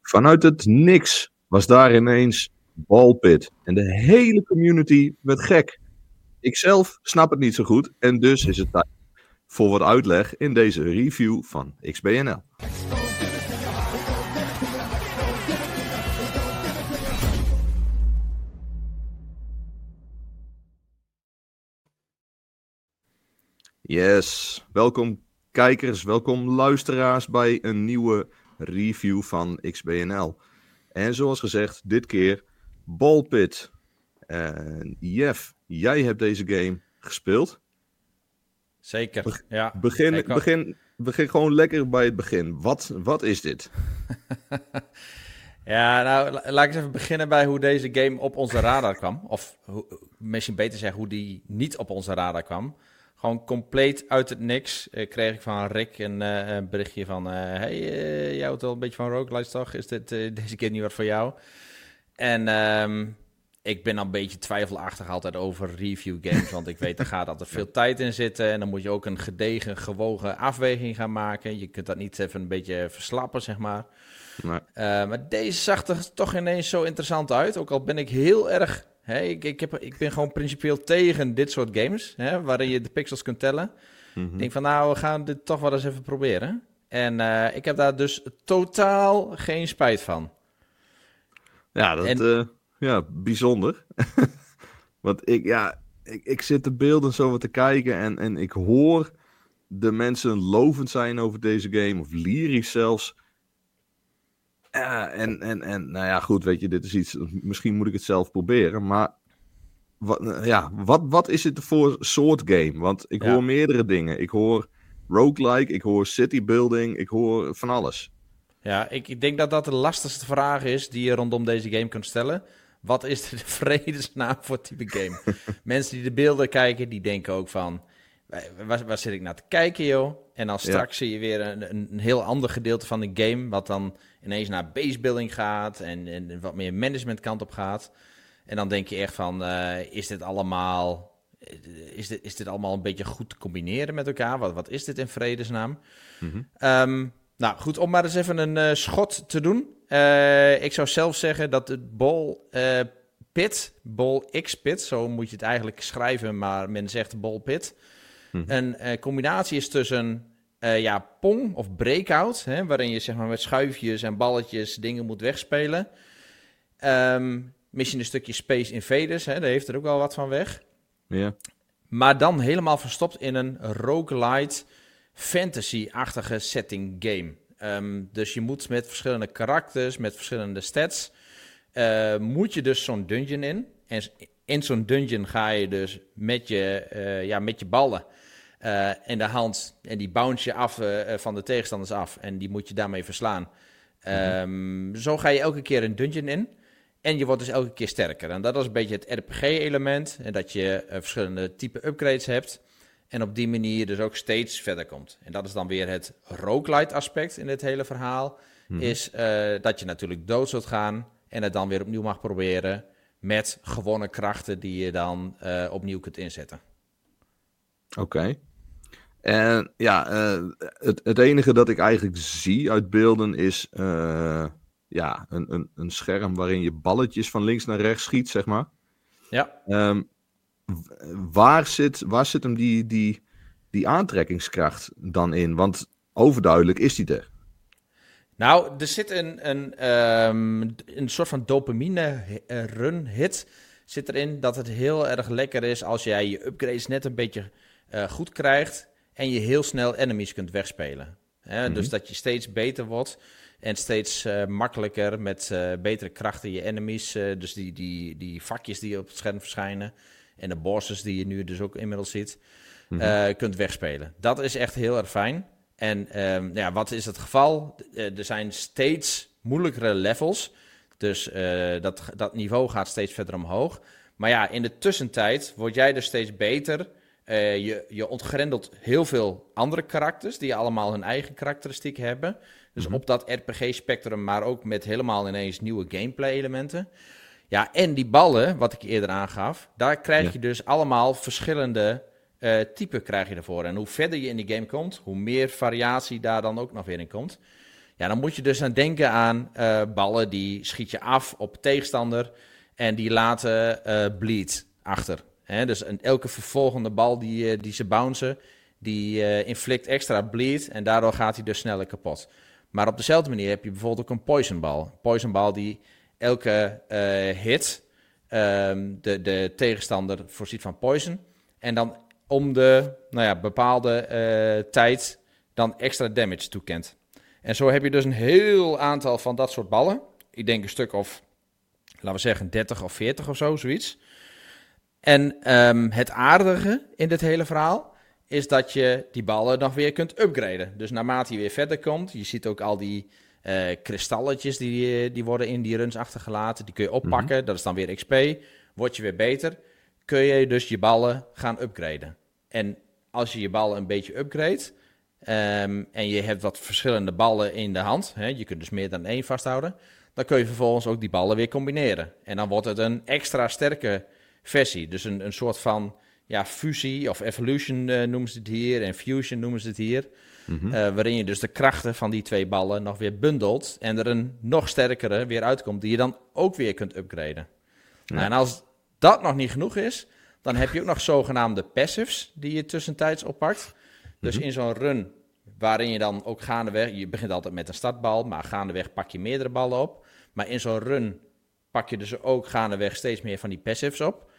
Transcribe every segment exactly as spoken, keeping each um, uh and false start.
Vanuit het niks was daar ineens Ballpit. En de hele community werd gek. Ikzelf snap het niet zo goed. En dus is het tijd voor wat uitleg in deze review van X B N L. Yes, welkom kijkers, welkom luisteraars bij een nieuwe review van X B N L. En zoals gezegd, dit keer Ballpit. En Jeff, jij hebt deze game gespeeld. Zeker, Be- ja. Begin, Ik ook. begin, begin gewoon lekker bij het begin. Wat, wat is dit? Ja, nou, la- laat ik eens even beginnen bij hoe deze game op onze radar kwam. Of hoe, misschien beter zeggen, hoe die niet op onze radar kwam. Gewoon compleet uit het niks eh, kreeg ik van Rick een, eh, een berichtje van... eh, hey, eh, jij houdt wel een beetje van roguelites toch? Is dit, eh, deze game niet wat voor jou? En ehm, ik ben al een beetje twijfelachtig altijd over review games. Want ik weet, er gaat altijd veel tijd in zitten. En dan moet je ook een gedegen, gewogen afweging gaan maken. Je kunt dat niet even een beetje verslappen, zeg maar. Nee. Uh, maar deze zag er toch ineens zo interessant uit. Ook al ben ik heel erg... Hè, ik, ik, heb, ik ben gewoon principieel tegen dit soort games, hè, waarin je de pixels kunt tellen. Mhm. Ik denk van, nou, we gaan dit toch wel eens even proberen. En uh, ik heb daar dus totaal geen spijt van. Ja, dat En- eh, ja, bijzonder. Want ik, ja, ik, ik zit de beelden zo wat te kijken en, en ik hoor de mensen lovend zijn over deze game, of lyrisch zelfs. Ja, en, en, en nou ja, goed, weet je, dit is iets, misschien moet ik het zelf proberen, maar wat, ja, wat, wat is het voor soort game? Want ik Ja. hoor meerdere dingen. Ik hoor roguelike, ik hoor city building, ik hoor van alles. Ja, ik, ik denk dat dat de lastigste vraag is die je rondom deze game kunt stellen. Wat is de vredesnaam voor het type game? Mensen die de beelden kijken, die denken ook van... Waar, waar zit ik naar te kijken, joh? En dan straks zie je weer een, een, een heel ander gedeelte van de game... wat dan ineens naar basebuilding gaat... en, en wat meer managementkant op gaat. En dan denk je echt van... Uh, is dit allemaal... Is dit, is dit allemaal een beetje goed te combineren met elkaar? Wat, wat is dit in vredesnaam? Mhm. Um, nou, goed, om maar eens even een uh, schot te doen. Uh, ik zou zelf zeggen dat het Ball uh, Pit, Ball X-Pit... zo moet je het eigenlijk schrijven, maar men zegt Ballpit... Hmm. Een uh, combinatie is tussen uh, ja, Pong of Breakout, hè, waarin je zeg maar, met schuifjes en balletjes dingen moet wegspelen. Um, misschien een stukje Space Invaders, hè, daar heeft er ook wel wat van weg. Ja. Maar dan helemaal verstopt in een roguelite fantasy-achtige setting game. Um, dus je moet met verschillende karakters, met verschillende stats, uh, moet je dus zo'n dungeon in. En in zo'n dungeon ga je dus met je, uh, ja, met je ballen uh, in de hand... en die bounce je af uh, van de tegenstanders af... en die moet je daarmee verslaan. Um, mm-hmm. Zo ga je elke keer een dungeon in... en je wordt dus elke keer sterker. En dat is een beetje het R P G-element... en dat je uh, verschillende type upgrades hebt... en op die manier dus ook steeds verder komt. En dat is dan weer het roguelite-aspect in dit hele verhaal... Mm-hmm. is uh, dat je natuurlijk dood zult gaan... en het dan weer opnieuw mag proberen... met gewone krachten die je dan uh, opnieuw kunt inzetten. Oké. Okay. En ja, uh, het, het enige dat ik eigenlijk zie uit beelden is uh, ja, een, een, een scherm waarin je balletjes van links naar rechts schiet, zeg maar. Ja. Um, waar, zit, waar zit hem die, die, die aantrekkingskracht dan in? Want overduidelijk is die er. Nou, er zit een, een, um, een soort van dopamine-run-hit zit erin... dat het heel erg lekker is als jij je upgrades net een beetje uh, goed krijgt... en je heel snel enemies kunt wegspelen. Hè? Mm-hmm. Dus dat je steeds beter wordt en steeds uh, makkelijker met uh, betere krachten je enemies... Uh, dus die, die, die vakjes die op het scherm verschijnen... en de bosses die je nu dus ook inmiddels ziet, mm-hmm. uh, kunt wegspelen. Dat is echt heel erg fijn... En um, ja, wat is het geval? Uh, er zijn steeds moeilijkere levels. Dus uh, dat, dat niveau gaat steeds verder omhoog. Maar ja, in de tussentijd word jij dus steeds beter. Uh, je, je ontgrendelt heel veel andere karakters... die allemaal hun eigen karakteristiek hebben. Dus mm-hmm. op dat R P G-spectrum... maar ook met helemaal ineens nieuwe gameplay-elementen. Ja, en die ballen, wat ik eerder aangaf... daar krijg ja. je dus allemaal verschillende... Uh, type krijg je ervoor. En hoe verder je in die game komt, hoe meer variatie daar dan ook nog weer in komt. Ja, dan moet je dus aan denken aan uh, ballen die schiet je af op tegenstander en die laten uh, bleed achter. Hè? Dus een, elke vervolgende bal die, uh, die ze bouncen, die uh, inflict extra bleed en daardoor gaat hij dus sneller kapot. Maar op dezelfde manier heb je bijvoorbeeld ook een poisonbal. Poisonbal die elke uh, hit um, de, de tegenstander voorziet van poison en dan om de nou ja, bepaalde uh, tijd dan extra damage toekent. En zo heb je dus een heel aantal van dat soort ballen. Ik denk een stuk of, laten we zeggen, dertig of veertig of zo, zoiets. En um, het aardige in dit hele verhaal is dat je die ballen nog weer kunt upgraden. Dus naarmate je weer verder komt, je ziet ook al die uh, kristalletjes die, die worden in die runs achtergelaten. Die kun je oppakken, mm-hmm. Dat is dan weer X P. Word je weer beter, kun je dus je ballen gaan upgraden. En als je je ballen een beetje upgrade um, en je hebt wat verschillende ballen in de hand, hè, je kunt dus meer dan één vasthouden, dan kun je vervolgens ook die ballen weer combineren. En dan wordt het een extra sterke versie. Dus een, een soort van ja, fusie of evolution uh, noemen ze het hier en fusion noemen ze het hier. Mm-hmm. Uh, waarin je dus de krachten van die twee ballen nog weer bundelt en er een nog sterkere weer uitkomt die je dan ook weer kunt upgraden. Ja. Nou, en als dat nog niet genoeg is, dan heb je ook nog zogenaamde passives die je tussentijds oppakt. Dus mm-hmm. in zo'n run waarin je dan ook gaandeweg, je begint altijd met een startbal, maar gaandeweg pak je meerdere ballen op. Maar in zo'n run pak je dus ook gaandeweg steeds meer van die passives op.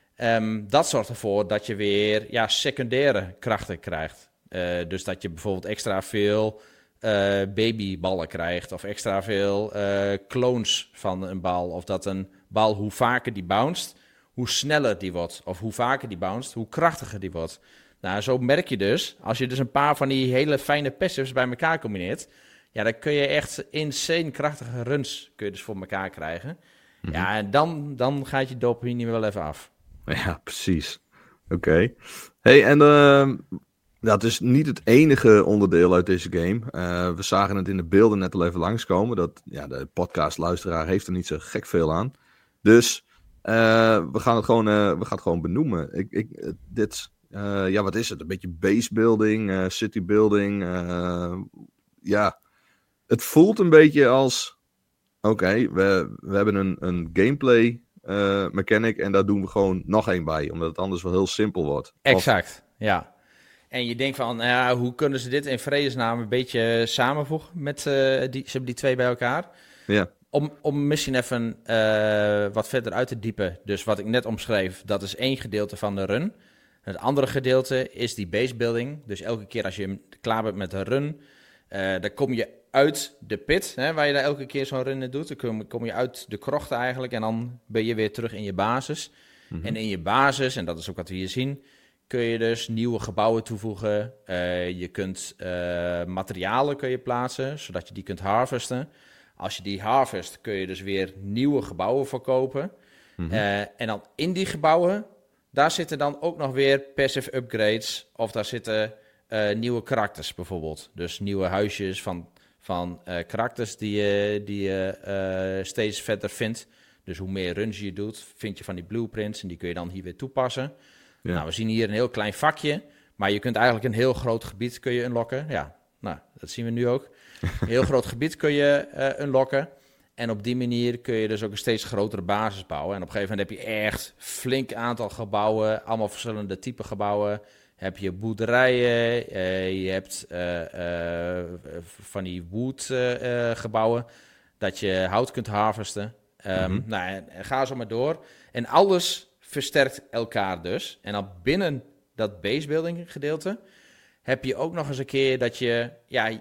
Um, dat zorgt ervoor dat je weer ja, secundaire krachten krijgt. Uh, dus dat je bijvoorbeeld extra veel uh, babyballen krijgt of extra veel uh, clones van een bal. Of dat een bal, hoe vaker die bounced, hoe sneller die wordt. Of hoe vaker die bounced, hoe krachtiger die wordt. Nou, zo merk je dus, als je dus een paar van die hele fijne passives bij elkaar combineert, ja, dan kun je echt insane krachtige runs kun je dus voor elkaar krijgen. Mm-hmm. Ja, en dan, dan gaat je dopamine wel even af. Ja, precies. Oké. Okay. Hey, en uh, dat is niet het enige onderdeel uit deze game. Uh, we zagen het in de beelden net al even langskomen. Dat, ja, de podcastluisteraar heeft er niet zo gek veel aan. Dus uh, we gaan het gewoon, uh, we gaan het gewoon benoemen. Ik, ik, dit, uh, ja, wat is het? Een beetje base building, uh, city building. Uh, ja, het voelt een beetje als, oké, okay, we, we hebben een, een gameplay uh, mechanic en daar doen we gewoon nog één bij, omdat het anders wel heel simpel wordt. Exact, of... ja. En je denkt van, ja, hoe kunnen ze dit in vredesnaam een beetje samenvoegen met uh, die, ze hebben die twee bij elkaar? Ja. Om, om misschien even uh, wat verder uit te diepen, dus wat ik net omschreef, dat is één gedeelte van de run. Het andere gedeelte is die base building. Dus elke keer als je klaar bent met de run, uh, dan kom je uit de pit, hè, waar je daar elke keer zo'n run in doet. Dan kom, kom je uit de krocht eigenlijk en dan ben je weer terug in je basis. Mm-hmm. En in je basis, en dat is ook wat we hier zien, kun je dus nieuwe gebouwen toevoegen. Uh, je kunt uh, materialen kun je plaatsen, zodat je die kunt harvesten. Als je die harvest, kun je dus weer nieuwe gebouwen verkopen. Mm-hmm. Uh, en dan in die gebouwen, daar zitten dan ook nog weer passive upgrades. Of daar zitten uh, nieuwe karakters bijvoorbeeld. Dus nieuwe huisjes van, van uh, karakters die je, die je uh, steeds verder vindt. Dus hoe meer runs je doet, vind je van die blueprints. En die kun je dan hier weer toepassen. Ja. Nou, we zien hier een heel klein vakje. Maar je kunt eigenlijk een heel groot gebied kun je unlocken. Ja, nou, dat zien we nu ook. Een heel groot gebied kun je uh, unlocken. En op die manier kun je dus ook een steeds grotere basis bouwen. En op een gegeven moment heb je echt flink aantal gebouwen. Allemaal verschillende type gebouwen. Heb je boerderijen. Uh, je hebt uh, uh, van die wood uh, uh, gebouwen. Dat je hout kunt harvesten. Um, mm-hmm. Nou, en, en ga zo maar door. En alles versterkt elkaar dus. En dan binnen dat basebuilding gedeelte heb je ook nog eens een keer dat je, ja,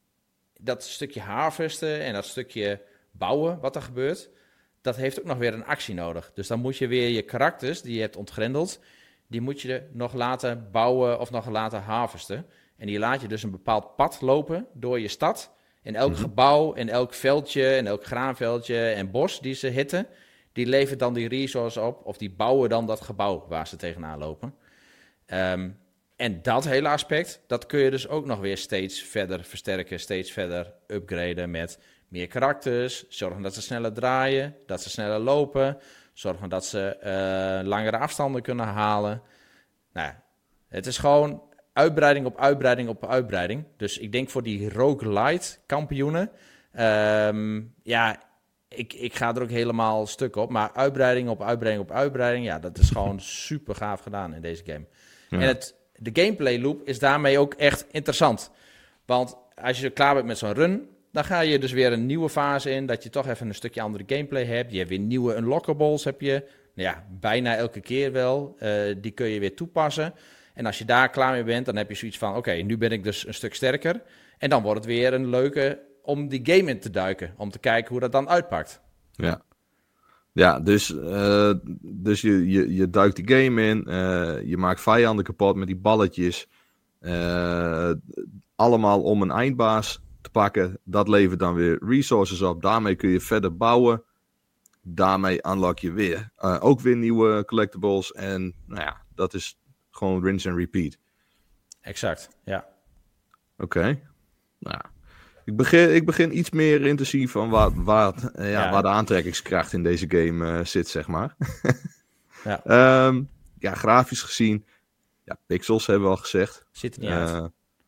dat stukje harvesten en dat stukje bouwen wat er gebeurt, dat heeft ook nog weer een actie nodig. Dus dan moet je weer je karakters die je hebt ontgrendeld, die moet je nog laten bouwen of nog laten harvesten. En die laat je dus een bepaald pad lopen door je stad. En elk mm-hmm. gebouw en elk veldje en elk graanveldje en bos die ze hitten, die levert dan die resource op, of die bouwen dan dat gebouw waar ze tegenaan lopen. Um, en dat hele aspect, dat kun je dus ook nog weer steeds verder versterken, steeds verder upgraden met meer karakters, zorgen dat ze sneller draaien, dat ze sneller lopen, zorgen dat ze uh, langere afstanden kunnen halen. Nou, het is gewoon uitbreiding op uitbreiding op uitbreiding. Dus ik denk voor die roguelite kampioenen, um, ja, ik, ik ga er ook helemaal stuk op. Maar uitbreiding op uitbreiding op uitbreiding, ja, dat is gewoon super gaaf gedaan in deze game. Ja. En het, de gameplay loop is daarmee ook echt interessant. Want als je klaar bent met zo'n run, dan ga je dus weer een nieuwe fase in, dat je toch even een stukje andere gameplay hebt. Je hebt weer nieuwe unlockables, heb je, nou ja, bijna elke keer wel. Uh, die kun je weer toepassen. En als je daar klaar mee bent, dan heb je zoiets van, oké, okay, nu ben ik dus een stuk sterker. En dan wordt het weer een leuke om die game in te duiken, om te kijken hoe dat dan uitpakt. Ja, ja dus, uh, dus je, je, je duikt die game in, uh, je maakt vijanden kapot met die balletjes. Uh, allemaal om een eindbaas te pakken. Dat levert dan weer resources op. Daarmee kun je verder bouwen. Daarmee unlock je weer uh, ook weer nieuwe collectibles. En nou ja, dat is gewoon rinse and repeat. Exact, ja. Oké. Okay. Nou, ik begin, ik begin iets meer in te zien van waar, waar, uh, ja, ja. waar de aantrekkingskracht in deze game uh, zit, zeg maar. ja. Um, ja, grafisch gezien. Ja, pixels hebben we al gezegd. Ziet er niet uh, uit.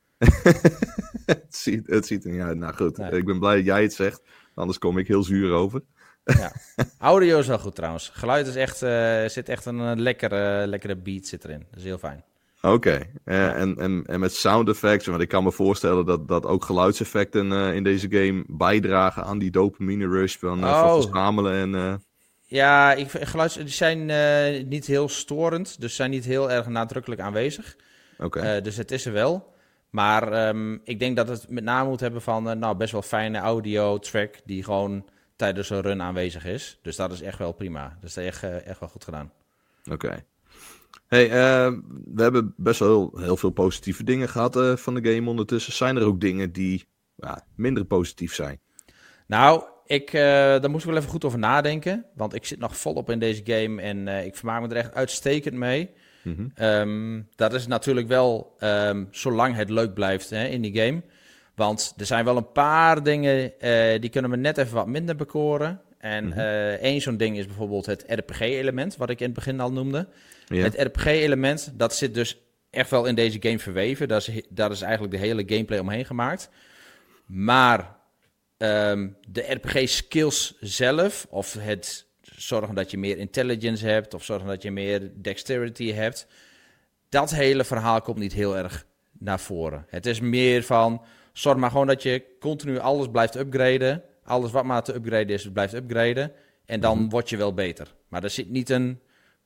het, ziet, het ziet er niet uit. Nou goed, nee. Ik ben blij dat jij het zegt. Anders kom ik heel zuur over. Ja. Audio is wel goed trouwens. Geluid is echt, uh, zit echt een uh, lekkere, lekkere beat zit erin. Dat is heel fijn. Oké. Okay. Uh, ja. en, en, en met sound effects, want ik kan me voorstellen dat, dat ook geluidseffecten uh, in deze game bijdragen aan die dopamine rush van, uh, oh. van verzamelen en... Uh... Ja, ik, geluids, die zijn uh, niet heel storend, dus zijn niet heel erg nadrukkelijk aanwezig. Oké. Okay. Uh, dus het is er wel. Maar um, ik denk dat het met name moet hebben van uh, nou, best wel fijne audio track die gewoon tijdens een run aanwezig is. Dus dat is echt wel prima. Dus dat is echt, uh, echt wel goed gedaan. Oké. Okay. Hey, uh, we hebben best wel heel, heel veel positieve dingen gehad uh, van de game ondertussen. Zijn er ook dingen die uh, minder positief zijn? Nou, ik, uh, daar moest ik wel even goed over nadenken. Want ik zit nog volop in deze game en uh, ik vermaak me er echt uitstekend mee. Mm-hmm. Um, dat is natuurlijk wel um, zolang het leuk blijft hè, in die game. Want er zijn wel een paar dingen uh, die kunnen me net even wat minder bekoren. En mm-hmm. uh, één zo'n ding is bijvoorbeeld het R P G-element, wat ik in het begin al noemde. Ja. Het R P G-element, dat zit dus echt wel in deze game verweven. Dat is, dat is eigenlijk de hele gameplay omheen gemaakt. Maar um, de R P G-skills zelf, of het zorgen dat je meer intelligence hebt, of zorgen dat je meer dexterity hebt, dat hele verhaal komt niet heel erg naar voren. Het is meer van, zorg maar gewoon dat je continu alles blijft upgraden. Alles wat maar te upgraden is, blijft upgraden. En dan mm-hmm. word je wel beter. Maar er zit niet een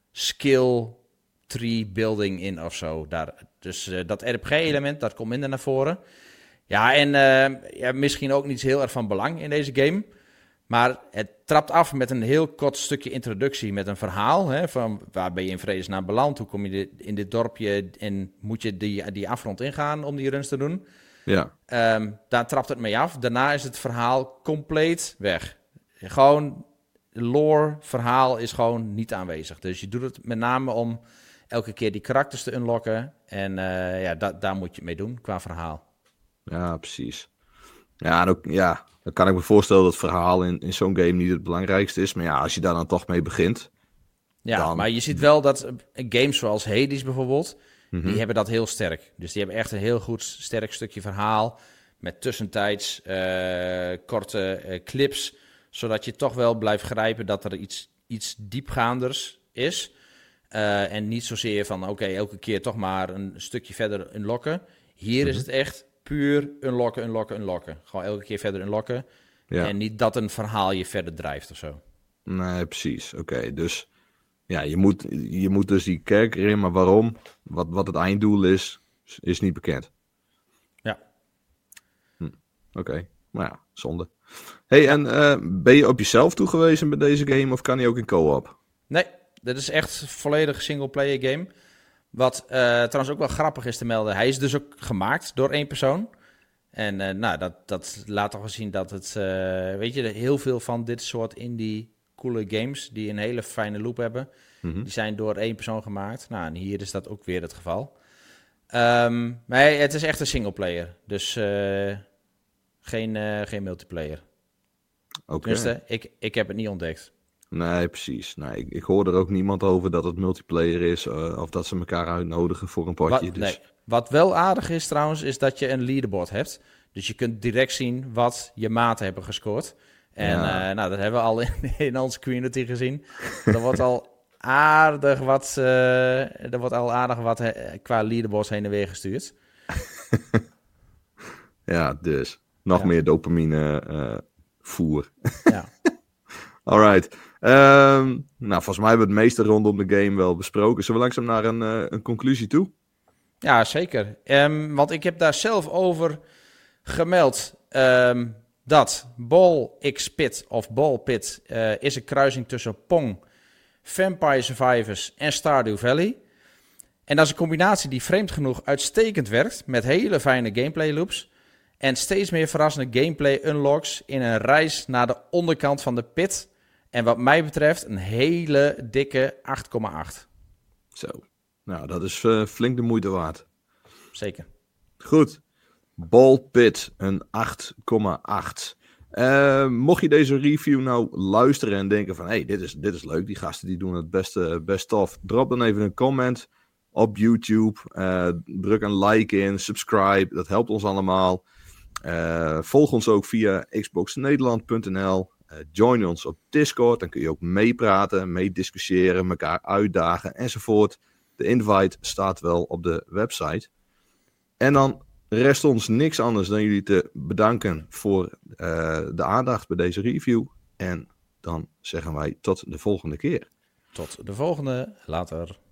skill tree building in of zo. Daar, dus uh, dat R P G-element, dat komt minder naar voren. Ja, en uh, ja, misschien ook niet heel erg van belang in deze game. Maar het trapt af met een heel kort stukje introductie met een verhaal. Hè, van waar ben je in vredesnaam beland? Hoe kom je dit, in dit dorpje en moet je die, die afgrond ingaan om die runs te doen? Ja. Um, daar trapt het mee af. Daarna is het verhaal compleet weg. Gewoon, lore, verhaal is gewoon niet aanwezig. Dus je doet het met name om elke keer die karakters te unlocken. En uh, ja, da- daar moet je het mee doen, qua verhaal. Ja, precies. Ja, en ook, ja, dan kan ik me voorstellen dat het verhaal in, in zo'n game niet het belangrijkste is. Maar ja, als je daar dan toch mee begint. Ja, dan... maar je ziet wel dat games zoals Hades bijvoorbeeld, Mm-hmm. die hebben dat heel sterk. Dus die hebben echt een heel goed, sterk stukje verhaal. Met tussentijds uh, korte uh, clips. Zodat je toch wel blijft grijpen dat er iets, iets diepgaanders is. Uh, en niet zozeer van, oké, okay, elke keer toch maar een stukje verder unlocken. Hier mm-hmm. is het echt puur unlocken, unlocken, unlocken. Gewoon elke keer verder unlocken. Ja. En niet dat een verhaal je verder drijft of zo. Nee, precies. Oké, okay, dus... Ja, je moet, je moet dus die kerker in, maar waarom? Wat, wat het einddoel is, is niet bekend. Ja. Hm, Oké, okay. Maar ja, zonde. Hey, en uh, ben je op jezelf toegewezen bij deze game of kan die ook in co-op? Nee, dit is echt een volledig single-player game. Wat uh, trouwens ook wel grappig is te melden. Hij is dus ook gemaakt door één persoon. En uh, nou, dat, dat laat toch wel zien dat het, uh, weet je, heel veel van dit soort indie coole games die een hele fijne loop hebben, mm-hmm. die zijn door één persoon gemaakt. Nou, en hier is dat ook weer het geval. Um, maar het is echt een singleplayer, dus uh, geen, uh, geen multiplayer. Okay. Tenminste, ik, ik heb het niet ontdekt. Nee, precies. Nee, ik, ik hoor er ook niemand over dat het multiplayer is, uh, of dat ze elkaar uitnodigen voor een potje. Wat, dus... Nee, Wat wel aardig is trouwens, is dat je een leaderboard hebt. Dus je kunt direct zien wat je maten hebben gescoord. En ja. uh, nou, dat hebben we al in, in onze community gezien. Er wordt al aardig wat, uh, er wordt al aardig wat he, qua leaderboards heen en weer gestuurd. Ja, dus nog ja. meer dopamine uh, voer. Ja. Alright. Um, nou, volgens mij hebben we het meeste rondom de game wel besproken. Zullen we langzaam naar een, uh, een conclusie toe? Ja, zeker. Um, want ik heb daar zelf over gemeld um, dat Ball X Pit of Ball Pit uh, is een kruising tussen Pong, Vampire Survivors en Stardew Valley. En dat is een combinatie die vreemd genoeg uitstekend werkt met hele fijne gameplay loops en steeds meer verrassende gameplay unlocks in een reis naar de onderkant van de pit. En wat mij betreft een hele dikke acht komma acht. Zo, nou dat is uh, flink de moeite waard. Zeker. Goed. Ball Pit, een acht komma acht. Uh, mocht je deze review nou luisteren en denken van... hé, hey, dit is, dit is leuk, die gasten die doen het best, best tof. Drop dan even een comment op YouTube. Uh, druk een like in, subscribe, dat helpt ons allemaal. Uh, volg ons ook via xbox nederland punt n l. Uh, join ons op Discord, dan kun je ook meepraten, meediscussiëren, elkaar uitdagen enzovoort. De invite staat wel op de website. En dan rest ons niks anders dan jullie te bedanken voor uh, de aandacht bij deze review. En dan zeggen wij tot de volgende keer. Tot de volgende, later.